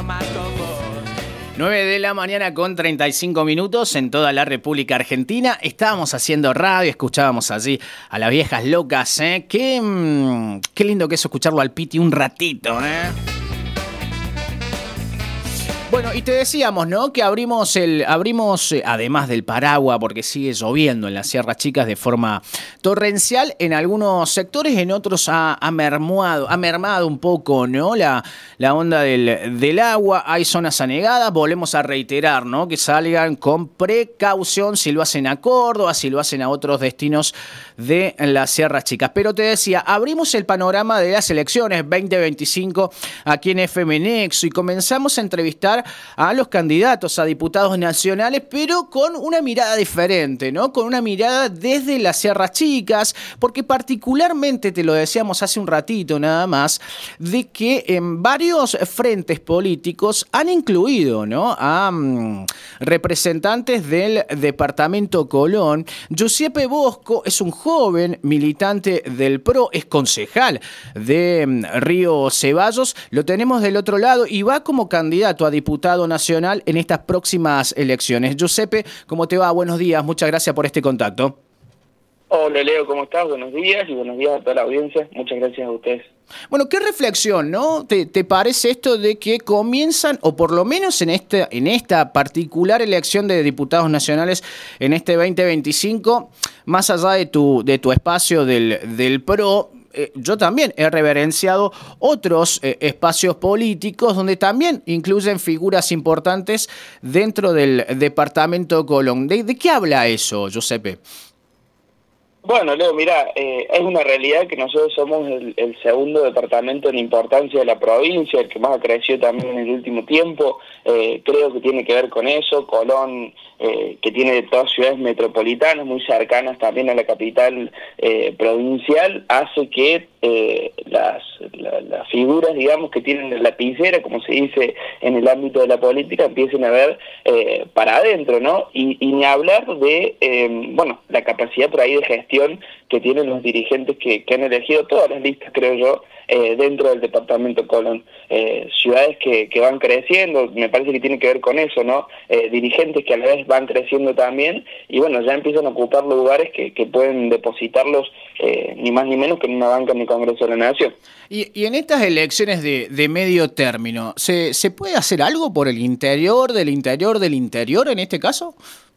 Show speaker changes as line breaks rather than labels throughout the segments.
9 de la mañana con 35 minutos en toda la República Argentina. Estábamos haciendo radio, escuchábamos allí a las viejas locas, ¿eh? Qué lindo que es escucharlo al Piti un ratito, ¿eh? Bueno, y te decíamos, ¿no? Que abrimos además del paraguas, porque sigue lloviendo en las Sierras Chicas de forma torrencial, en algunos sectores, en otros ha mermado un poco, ¿no? La onda del agua, hay zonas anegadas, volvemos a reiterar, ¿no? Que salgan con precaución si lo hacen a Córdoba, si lo hacen a otros destinos de las Sierras Chicas. Pero te decía, abrimos el panorama de las elecciones 2025 aquí en FM Nexo y comenzamos a entrevistar a los candidatos a diputados nacionales, pero con una mirada diferente, ¿no? Con una mirada desde las Sierras Chicas, porque particularmente, te lo decíamos hace un ratito nada más, de que en varios frentes políticos han incluido, ¿no? A representantes del departamento Colón. Giuseppe Bosco es un joven militante del PRO, es concejal de Río Ceballos, lo tenemos del otro lado y va como candidato a diputado nacional en estas próximas elecciones. Giuseppe, ¿cómo te va? Buenos días, muchas gracias por este contacto.
Hola Leo, ¿cómo estás? Buenos días y buenos días a toda la audiencia. Muchas gracias a ustedes.
Bueno, ¿qué reflexión, no? ¿Te parece esto de que comienzan, o por lo menos en esta particular elección de diputados nacionales en este 2025, más allá de tu espacio del PRO, yo también he reverenciado otros espacios políticos donde también incluyen figuras importantes dentro del departamento Colón? ¿De qué habla eso, Giuseppe?
Bueno, Leo, mira, es una realidad que nosotros somos el segundo departamento en importancia de la provincia, el que más ha crecido también en el último tiempo. Creo que tiene que ver con eso. Colón, que tiene todas ciudades metropolitanas muy cercanas también a la capital provincial, hace que las figuras, digamos, que tienen la lapicera, como se dice en el ámbito de la política, empiecen a ver para adentro, ¿no? Y ni hablar de, la capacidad por ahí de gestión que tienen los dirigentes que han elegido todas las listas, creo yo, dentro del departamento Colón. Ciudades que van creciendo, me parece que tiene que ver con eso, ¿no? Dirigentes que a la vez van creciendo también y bueno, ya empiezan a ocupar lugares que pueden depositarlos ni más ni menos que en una banca en el Congreso de la Nación.
Y en estas elecciones de medio término, ¿se puede hacer algo por el interior del interior en este caso?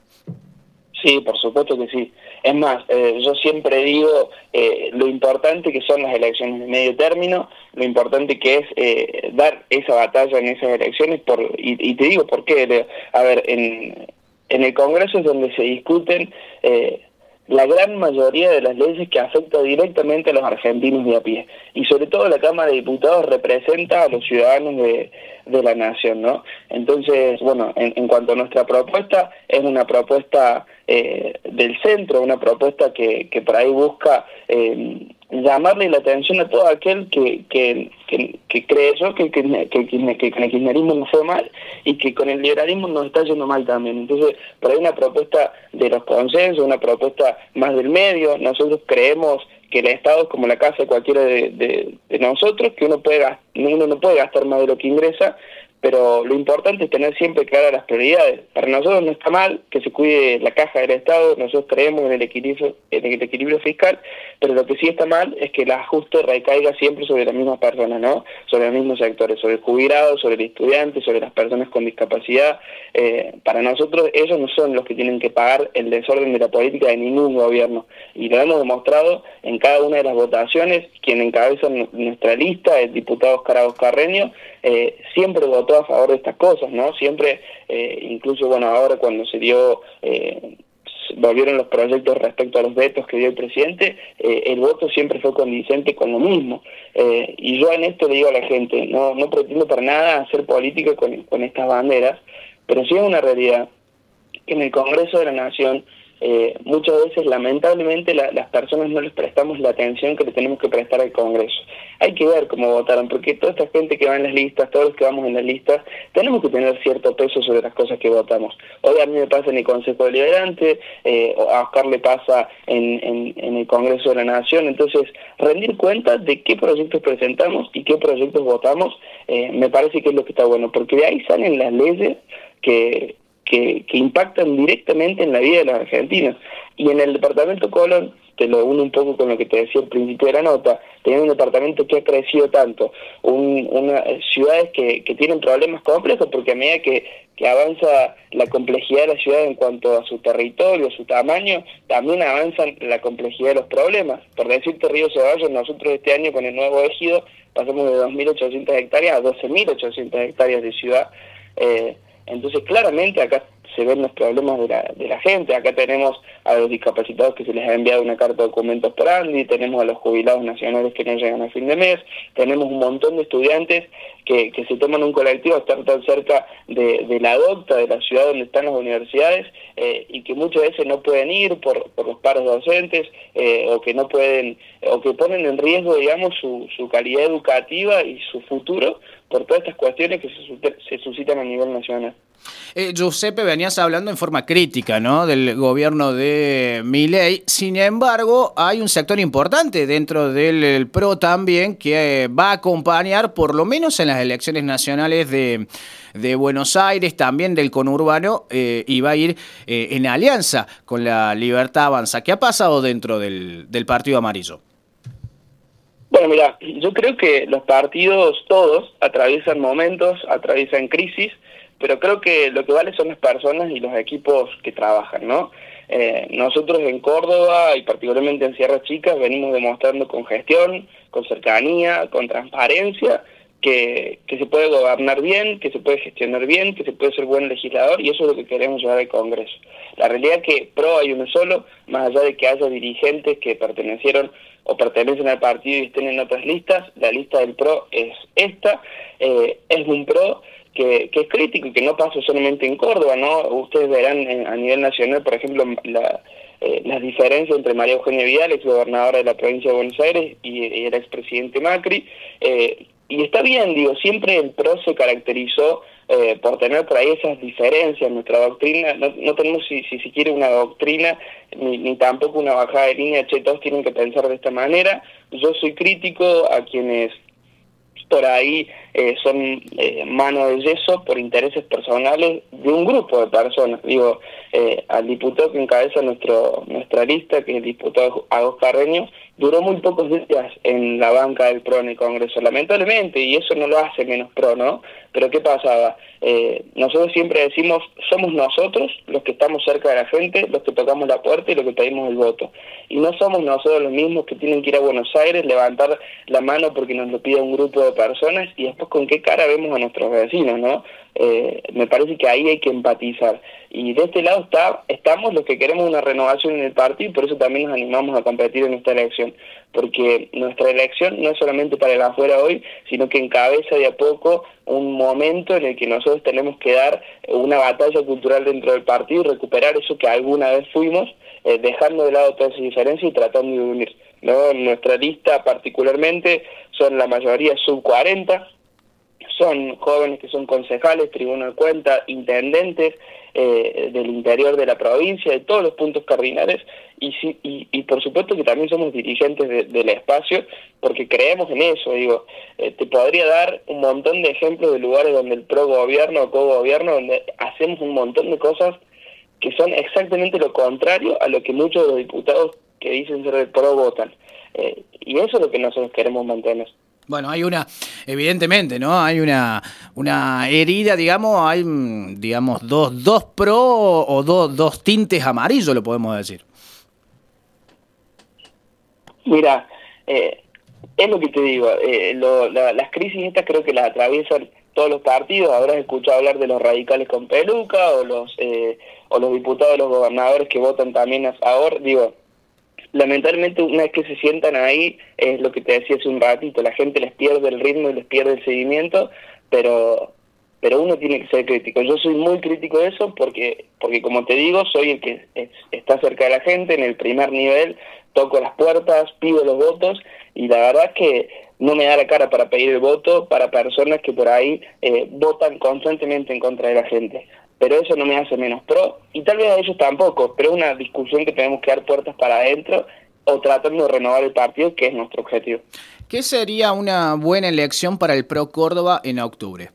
Sí, por supuesto que sí. Es más, yo siempre digo lo importante que son las elecciones de medio término, lo importante que es dar esa batalla en esas elecciones, y te digo por qué, Leo. A ver, en el Congreso es donde se discuten la gran mayoría de las leyes que afectan directamente a los argentinos de a pie. Y sobre todo la Cámara de Diputados representa a los ciudadanos de la nación, ¿no? Entonces, bueno, en cuanto a nuestra propuesta, es una propuesta del centro, una propuesta que por ahí busca llamarle la atención a todo aquel que creyó que con el kirchnerismo no fue mal y que con el liberalismo nos está yendo mal también. Entonces, por ahí una propuesta de los consensos, una propuesta más del medio. Nosotros creemos que el Estado es como la casa de cualquiera de nosotros, que uno no puede gastar más de lo que ingresa, pero lo importante es tener siempre claras las prioridades. Para nosotros no está mal que se cuide la caja del Estado, nosotros creemos en el equilibrio fiscal, pero lo que sí está mal es que el ajuste recaiga siempre sobre las mismas personas, ¿no? Sobre los mismos sectores, sobre el jubilado, sobre el estudiante, sobre las personas con discapacidad. Para nosotros ellos no son los que tienen que pagar el desorden de la política de ningún gobierno, y lo hemos demostrado en cada una de las votaciones. Quien encabeza nuestra lista, el diputado Oscar Carreño, siempre votó a favor de estas cosas, ¿no? Siempre, incluso, bueno, ahora cuando volvieron los proyectos respecto a los vetos que dio el presidente, el voto siempre fue condicente con lo mismo. Y yo en esto le digo a la gente, no pretendo para nada hacer política con estas banderas, pero sí es una realidad que en el Congreso de la Nación muchas veces lamentablemente las personas no les prestamos la atención que le tenemos que prestar al Congreso. Hay que ver cómo votaron, porque toda esta gente que va en las listas, todos los que vamos en las listas, tenemos que tener cierto peso sobre las cosas que votamos. Hoy a mí me pasa en el Consejo Deliberante, a Oscar le pasa en el Congreso de la Nación. Entonces, rendir cuenta de qué proyectos presentamos y qué proyectos votamos, me parece que es lo que está bueno, porque de ahí salen las leyes que impactan directamente en la vida de los argentinos. Y en el departamento Colón, te lo uno un poco con lo que te decía al principio de la nota, teniendo un departamento que ha crecido tanto, ciudades que tienen problemas complejos, porque a medida que avanza la complejidad de la ciudad en cuanto a su territorio, su tamaño, también avanza la complejidad de los problemas. Por decirte, Río Ceballos, nosotros este año con el nuevo ejido pasamos de 2.800 hectáreas a 12.800 hectáreas de ciudad. Entonces claramente acá se ven los problemas de la gente. Acá tenemos a los discapacitados que se les ha enviado una carta de documentos por Andy, tenemos a los jubilados nacionales que no llegan a fin de mes, tenemos un montón de estudiantes que se toman un colectivo a estar tan cerca de la docta, de la ciudad donde están las universidades, y que muchas veces no pueden ir por los paros docentes, o que no pueden, o que ponen en riesgo, digamos, su calidad educativa y su futuro por todas estas cuestiones que se suscitan a nivel nacional.
Giuseppe, venías hablando en forma crítica, ¿no?, del gobierno de Milei. Sin embargo, hay un sector importante dentro del PRO también que va a acompañar, por lo menos en las elecciones nacionales de Buenos Aires, también del conurbano, y va a ir en alianza con la Libertad Avanza. ¿Qué ha pasado dentro del Partido Amarillo?
Bueno, mira, yo creo que los partidos todos atraviesan momentos, atraviesan crisis, pero creo que lo que vale son las personas y los equipos que trabajan, ¿no? Nosotros en Córdoba y particularmente en Sierra Chicas venimos demostrando con gestión, con cercanía, con transparencia, que se puede gobernar bien, que se puede gestionar bien, que se puede ser buen legislador, y eso es lo que queremos llevar al Congreso. La realidad es que PRO hay uno solo, más allá de que haya dirigentes que pertenecieron o pertenecen al partido y estén en otras listas, la lista del PRO es esta, es un PRO que es crítico y que no pasa solamente en Córdoba, ¿no? Ustedes verán a nivel nacional, por ejemplo, las diferencias entre María Eugenia Vidal, ex gobernadora de la provincia de Buenos Aires, y el expresidente Macri, y está bien, digo, siempre el PRO se caracterizó por tener por ahí esas diferencias. Nuestra doctrina, no tenemos si se quiere una doctrina, ni tampoco una bajada de línea, todos tienen que pensar de esta manera. Yo soy crítico a quienes por ahí son mano de yeso por intereses personales de un grupo de personas. Digo, al diputado que encabeza nuestra lista, que es el diputado Agos Carreño, duró muy pocos días en la banca del PRO en el Congreso, lamentablemente, y eso no lo hace menos PRO, ¿no? Pero ¿qué pasaba? Nosotros siempre decimos, somos nosotros los que estamos cerca de la gente, los que tocamos la puerta y los que pedimos el voto. Y no somos nosotros los mismos que tienen que ir a Buenos Aires, levantar la mano porque nos lo pide un grupo de personas, y después con qué cara vemos a nuestros vecinos, ¿no? Me parece que ahí hay que empatizar. Y de este lado estamos los que queremos una renovación en el partido, y por eso también nos animamos a competir en esta elección. Porque nuestra elección no es solamente para el afuera hoy, sino que encabeza de a poco un momento en el que nosotros tenemos que dar una batalla cultural dentro del partido y recuperar eso que alguna vez fuimos, dejando de lado todas esas diferencias y tratando de unir, ¿no? En nuestra lista particularmente son la mayoría sub 40, son jóvenes que son concejales, tribuno de cuentas, intendentes del interior de la provincia, de todos los puntos cardinales, y por supuesto que también somos dirigentes del espacio, porque creemos en eso. Digo, te podría dar un montón de ejemplos de lugares donde el pro gobierno o co-gobierno, donde hacemos un montón de cosas que son exactamente lo contrario a lo que muchos de los diputados que dicen ser del pro votan. Y eso es lo que nosotros queremos mantener.
Bueno, hay evidentemente, ¿no? Hay una herida, digamos, hay, digamos, dos PRO o dos tintes amarillos, lo podemos decir.
Mira, es lo que te digo, las crisis estas creo que las atraviesan todos los partidos. Habrás escuchado hablar de los radicales con peluca, o los diputados, los gobernadores que votan también a favor. Digo, lamentablemente una vez que se sientan ahí, es lo que te decía hace un ratito, la gente les pierde el ritmo y les pierde el seguimiento, pero pero uno tiene que ser crítico. Yo soy muy crítico de eso porque como te digo, soy el que está cerca de la gente, en el primer nivel, toco las puertas, pido los votos, y la verdad es que no me da la cara para pedir el voto para personas que por ahí votan constantemente en contra de la gente. Pero eso no me hace menos pro, y tal vez a ellos tampoco, pero es una discusión que tenemos que dar puertas para adentro o tratando de renovar el partido, que es nuestro objetivo.
¿Qué sería una buena elección para el Pro Córdoba en octubre?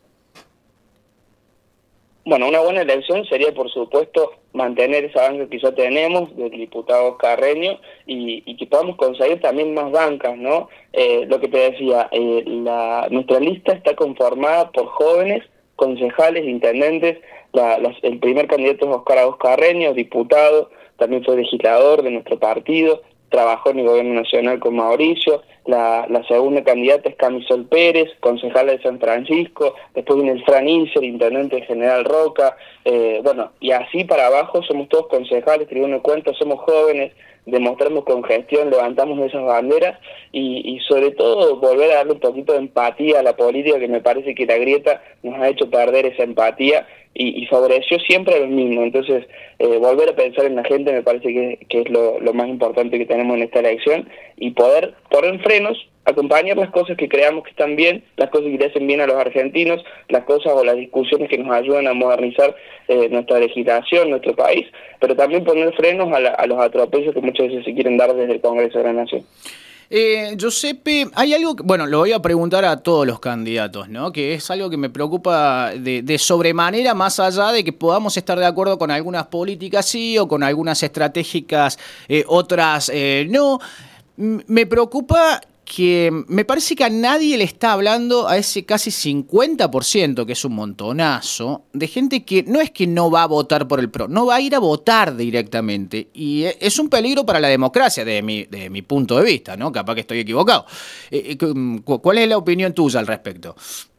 Bueno, una buena elección sería, por supuesto, mantener esa banca que ya tenemos del diputado Carreño y que podamos conseguir también más bancas, ¿no? Lo que te decía, nuestra lista está conformada por jóvenes, concejales, intendentes. El primer candidato es Oscar Carreño, diputado, también fue legislador de nuestro partido, trabajó en el gobierno nacional con Mauricio. La segunda candidata es Camisol Pérez, concejala de San Francisco. Después viene el Fran Ilser, intendente de General Roca. Bueno, y así para abajo somos todos concejales, tribunal de cuentas, somos jóvenes, demostramos con gestión, levantamos esas banderas y sobre todo volver a darle un poquito de empatía a la política, que me parece que la grieta nos ha hecho perder esa empatía y favoreció siempre a los mismos. Entonces, volver a pensar en la gente me parece que es lo más importante que tenemos en esta elección, y poder poner frenos, acompañar las cosas que creamos que están bien, las cosas que le hacen bien a los argentinos, las cosas o las discusiones que nos ayudan a modernizar nuestra legislación, nuestro país, pero también poner frenos a los atropellos que muchas veces se quieren dar desde el Congreso de la Nación.
Giuseppe, hay algo que, bueno, lo voy a preguntar a todos los candidatos, ¿no? Que es algo que me preocupa de sobremanera, más allá de que podamos estar de acuerdo con algunas políticas sí o con algunas estratégicas, otras no. Me preocupa que me parece que a nadie le está hablando a ese casi 50%, que es un montonazo, de gente que no es que no va a votar por el PRO, no va a ir a votar directamente. Y es un peligro para la democracia, de mi punto de vista, ¿no? Capaz que estoy equivocado. ¿Cuál es la opinión tuya al respecto?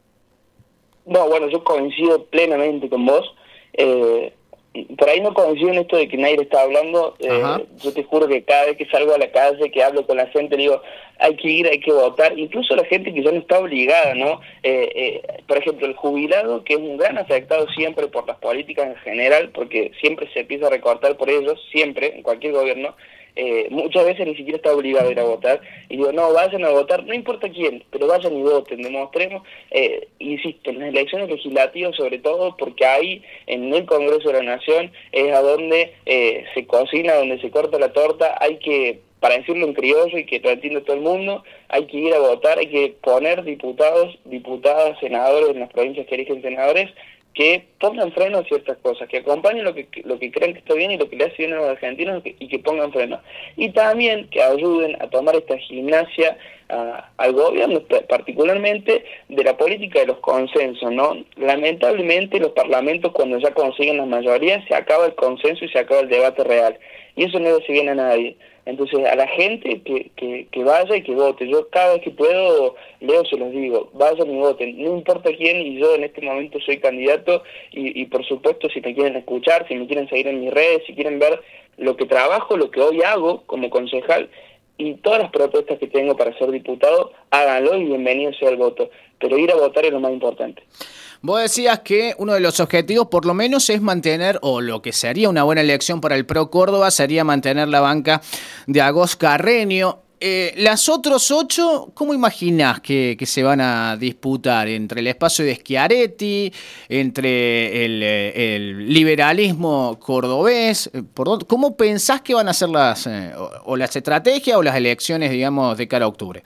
No, bueno, yo coincido plenamente con vos. Por ahí no coincido en esto de que nadie le está hablando. Yo te juro que cada vez que salgo a la calle, que hablo con la gente, digo, hay que ir, hay que votar. Incluso la gente que ya no está obligada, ¿no? Por ejemplo, el jubilado, que es un gran afectado siempre por las políticas en general, porque siempre se empieza a recortar por ellos, siempre, en cualquier gobierno. Muchas veces ni siquiera está obligado a ir a votar, y digo, no, vayan a votar, no importa quién, pero vayan y voten, demostremos, insisto, en las elecciones legislativas sobre todo, porque ahí en el Congreso de la Nación es a donde se cocina, donde se corta la torta. Hay que, para decirlo en criollo y que lo entienda todo el mundo, hay que ir a votar, hay que poner diputados, diputadas, senadores en las provincias que eligen senadores, que pongan freno a ciertas cosas, que acompañen lo que crean que está bien y lo que le hace bien a los argentinos, y que pongan freno. Y también que ayuden a tomar esta gimnasia al gobierno, particularmente de la política de los consensos, ¿no? Lamentablemente los parlamentos, cuando ya consiguen las mayorías, se acaba el consenso y se acaba el debate real. Y eso no le hace bien a nadie. Entonces, a la gente que vaya y que vote. Yo cada vez que puedo, Leo, se los digo, vayan y voten, no importa quién, y yo en este momento soy candidato, y por supuesto, si me quieren escuchar, si me quieren seguir en mis redes, si quieren ver lo que trabajo, lo que hoy hago como concejal, y todas las propuestas que tengo para ser diputado, háganlo y bienvenido sea el voto. Pero ir a votar es lo más importante.
Vos decías que uno de los objetivos por lo menos es mantener, o lo que sería una buena elección para el Pro Córdoba, sería mantener la banca de Agos Carreño. Las otros 8, ¿cómo imaginás que se van a disputar? Entre el espacio de Schiaretti, entre el liberalismo cordobés, ¿cómo pensás que van a ser las estrategias o las elecciones, digamos, de cara a octubre?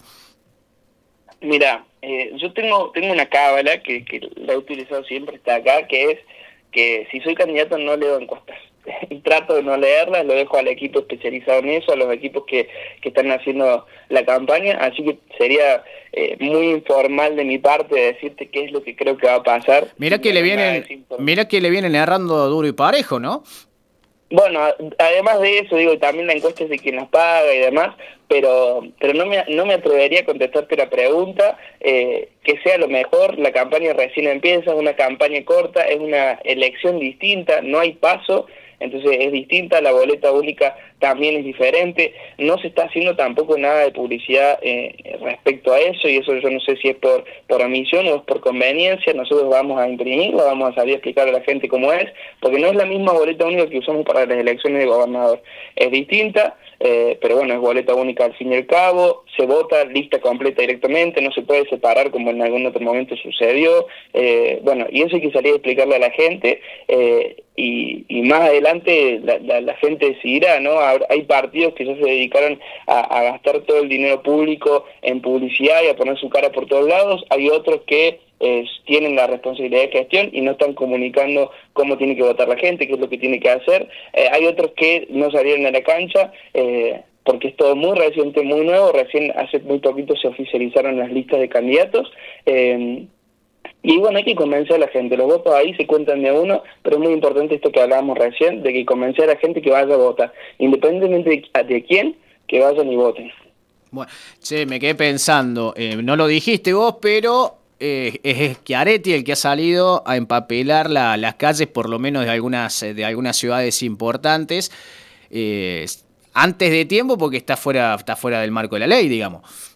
Mira, yo tengo una cábala que la he utilizado siempre, está acá, que es que si soy candidato no leo encuestas. Y trato de no leerlas, lo dejo al equipo especializado en eso, a los equipos que están haciendo la campaña, así que sería muy informal de mi parte decirte qué es lo que creo que va a pasar.
Mira que le vienen errando duro y parejo, ¿no?
Bueno, además de eso, digo, también la encuesta es de quien las paga y demás, pero no me atrevería a contestarte la pregunta, que sea lo mejor. La campaña recién empieza, es una campaña corta, es una elección distinta, no hay paso, entonces es distinta. La boleta única también es diferente. No se está haciendo tampoco nada de publicidad respecto a eso, y eso yo no sé si es por omisión o es por conveniencia. Nosotros vamos a imprimirlo, vamos a salir a explicar a la gente cómo es, porque no es la misma boleta única que usamos para las elecciones de gobernador. Es distinta, pero bueno, es boleta única al fin y al cabo, se vota lista completa directamente, no se puede separar como en algún otro momento sucedió. Bueno, y eso hay que salir a explicarle a la gente, y más adelante la gente decidirá, ¿no? Hay partidos que ya se dedicaron a gastar todo el dinero público en publicidad y a poner su cara por todos lados. Hay otros que tienen la responsabilidad de gestión y no están comunicando cómo tiene que votar la gente, qué es lo que tiene que hacer. Hay otros que no salieron a la cancha, porque es todo muy reciente, muy nuevo. Recién hace muy poquito se oficializaron las listas de candidatos. Y bueno, hay que convencer a la gente. Los votos ahí se cuentan de uno, pero es muy importante esto que hablábamos recién, de que convencer a la gente que vaya a votar, independientemente de quién, que vayan y voten.
Bueno, che, me quedé pensando, no lo dijiste vos, pero es Schiaretti el que ha salido a empapelar las calles, por lo menos de algunas ciudades importantes, antes de tiempo, porque está fuera del marco de la ley, digamos.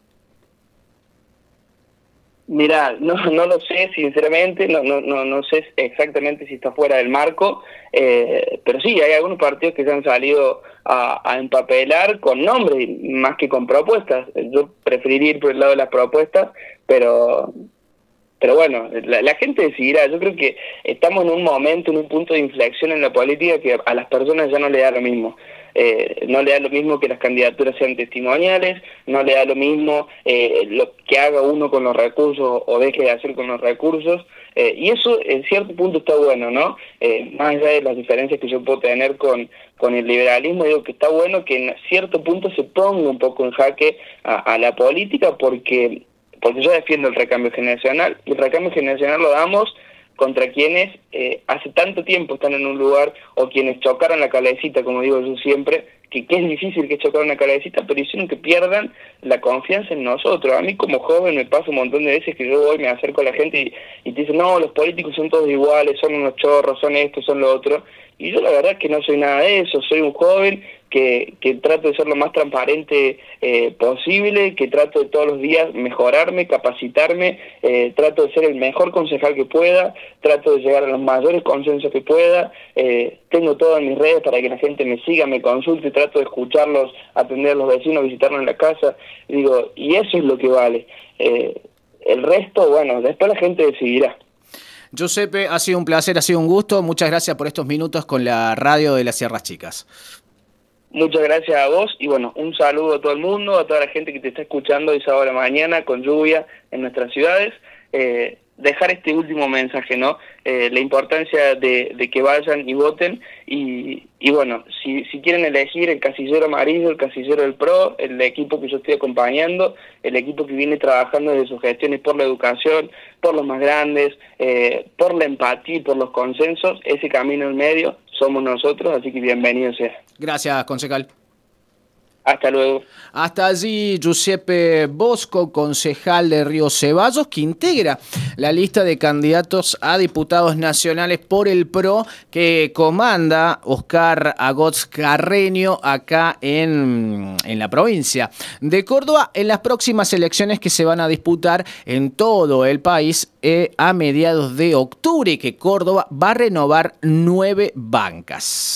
Mirá, no lo sé, sinceramente, no sé exactamente si está fuera del marco, pero sí, hay algunos partidos que se han salido a empapelar con nombres más que con propuestas. Yo preferiría ir por el lado de las propuestas, pero bueno, la gente decidirá. Yo creo que estamos en un momento, en un punto de inflexión en la política que a las personas ya no le da lo mismo. No le da lo mismo que las candidaturas sean testimoniales, no le da lo mismo lo que haga uno con los recursos o deje de hacer con los recursos, y eso en cierto punto está bueno, ¿no? Más allá de las diferencias que yo puedo tener con el liberalismo, digo que está bueno que en cierto punto se ponga un poco en jaque a la política, porque yo defiendo el recambio generacional, y el recambio generacional lo damos contra quienes hace tanto tiempo están en un lugar, o quienes chocaron la calecita, como digo yo siempre, que es difícil que chocaron la calecita, pero hicieron que pierdan la confianza en nosotros. A mí como joven me pasa un montón de veces que yo voy, me acerco a la gente y te dicen, no, los políticos son todos iguales, son unos chorros, son esto, son lo otro. Y yo la verdad es que no soy nada de eso, soy un joven que trato de ser lo más transparente posible, que trato de todos los días mejorarme, capacitarme, trato de ser el mejor concejal que pueda, trato de llegar a los mayores consensos que pueda, tengo todo en mis redes para que la gente me siga, me consulte, trato de escucharlos, atender a los vecinos, visitarlos en la casa, y eso es lo que vale. El resto, bueno, después la gente decidirá.
Giuseppe, ha sido un placer, ha sido un gusto. Muchas gracias por estos minutos con la radio de las Sierras Chicas.
Muchas gracias a vos y bueno, un saludo a todo el mundo, a toda la gente que te está escuchando esa hora mañana con lluvia en nuestras ciudades. Dejar este último mensaje, ¿no? La importancia de que vayan y voten y bueno, si quieren elegir el casillero amarillo, el casillero del PRO, el equipo que yo estoy acompañando, el equipo que viene trabajando desde sus gestiones por la educación, por los más grandes, por la empatía y por los consensos, ese camino en medio somos nosotros, así que bienvenido sea.
Gracias, concejal.
Hasta luego.
Hasta allí Giuseppe Bosco, concejal de Río Ceballos, que integra la lista de candidatos a diputados nacionales por el PRO que comanda Oscar Agots Carreño acá en la provincia de Córdoba, en las próximas elecciones que se van a disputar en todo el país a mediados de octubre, que Córdoba va a renovar 9 bancas.